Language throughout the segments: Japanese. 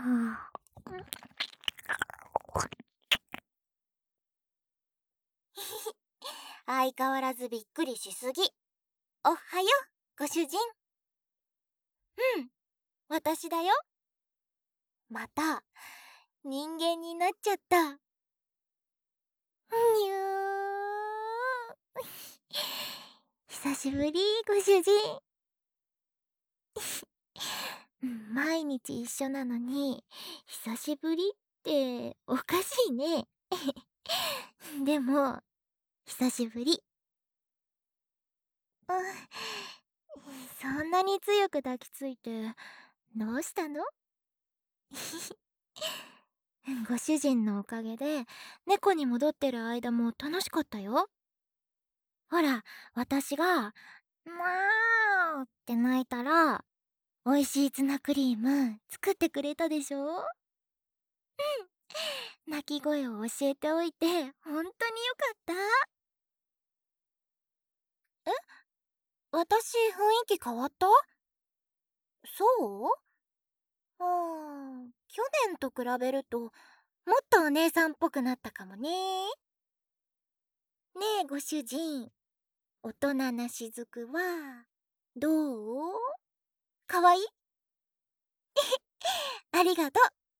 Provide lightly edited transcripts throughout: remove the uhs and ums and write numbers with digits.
相変わらずびっくりしすぎ。おはよう、ご主人。うん、私だよ。また、人間になっちゃった。にゅー。久しぶり、ご主人。毎日一緒なのに、久しぶりっておかしいね。でも、久しぶり。そんなに強く抱きついて、どうしたの？ご主人のおかげで、猫に戻ってる間も楽しかったよ。ほら、私が、まーって泣いたら、美味しいツナクリーム作ってくれたでしょ？泣き声を教えておいて、本当によかった。え？私、雰囲気変わった？そう？去年と比べると、もっとお姉さんっぽくなったかもね。ねえ、ご主人。大人な雫は、どう？かわいい？ありがと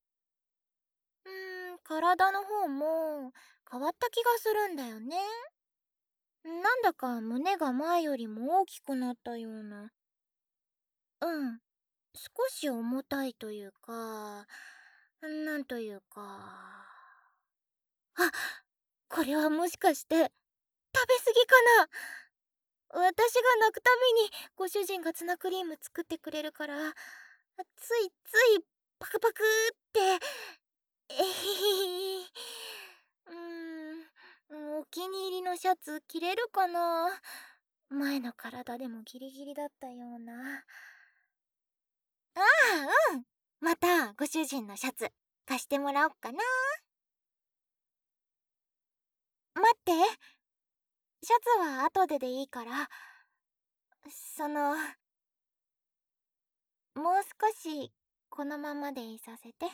う。体の方も変わった気がするんだよね。なんだか胸が前よりも大きくなったような。少し重たいというか、なんというか。あ、これはもしかして、食べ過ぎかな？私が泣くたびにご主人がツナクリーム作ってくれるから、ついついパクパクって、えへへ。お気に入りのシャツ着れるかな？前の体でもギリギリだったような。ああ、またご主人のシャツ貸してもらおっかな。待って、シャツは後でいいから、もう少しこのままでいさせて。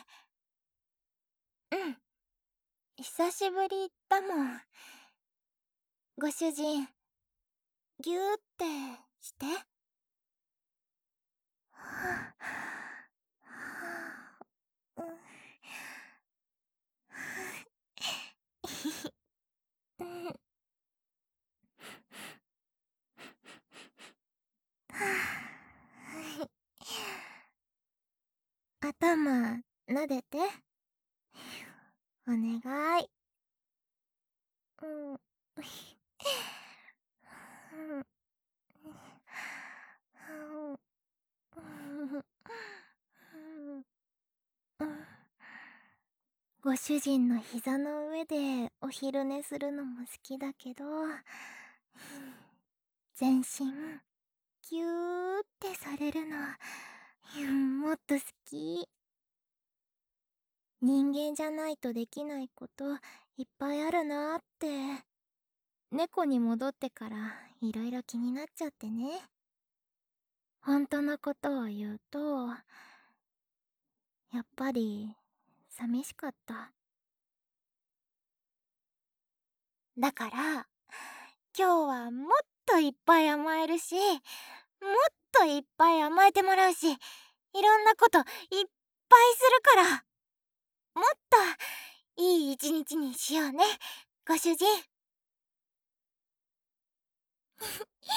久しぶりだもん。ご主人、ぎゅーってして。頭撫でて。お願い。ご主人の膝の上でお昼寝するのも好きだけど、全身ぎゅーってされるのもっと好き。人間じゃないとできないこといっぱいあるなーって、猫に戻ってからいろいろ気になっちゃってね。本当のことを言うと、やっぱり寂しかった。だから、今日はもっといっぱい甘えるし、もっといっぱい甘えてもらうし、いろんなこといっぱいするから、もっといい一日にしようね、ご主人。